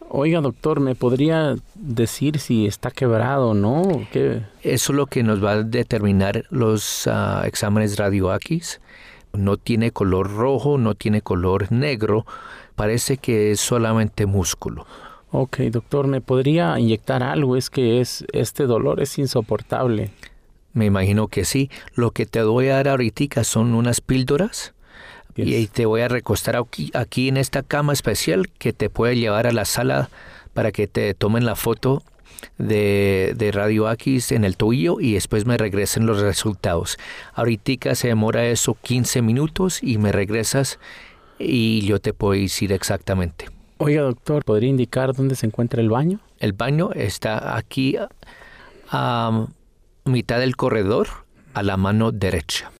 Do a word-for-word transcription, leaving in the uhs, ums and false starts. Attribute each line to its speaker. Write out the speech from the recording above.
Speaker 1: Oiga, doctor, ¿me podría decir si está quebrado o no? ¿Qué?
Speaker 2: Eso es lo que nos va a determinar los uh, exámenes radioaquis. No tiene color rojo, no tiene color negro. Parece que es solamente músculo.
Speaker 1: Ok, doctor, ¿me podría inyectar algo? Es que es, este dolor es insoportable.
Speaker 2: Me imagino que sí. Lo que te voy a dar ahorita son unas píldoras. Yes. Y te voy a recostar aquí, aquí en esta cama especial que te puede llevar a la sala para que te tomen la foto de, de radioaquis en el tobillo y después me regresen los resultados. Ahorita se demora eso quince minutos y me regresas y yo te puedo decir exactamente.
Speaker 1: Oiga, doctor, ¿podría indicar dónde se encuentra el baño?
Speaker 2: El baño está aquí a, a mitad del corredor, a la mano derecha.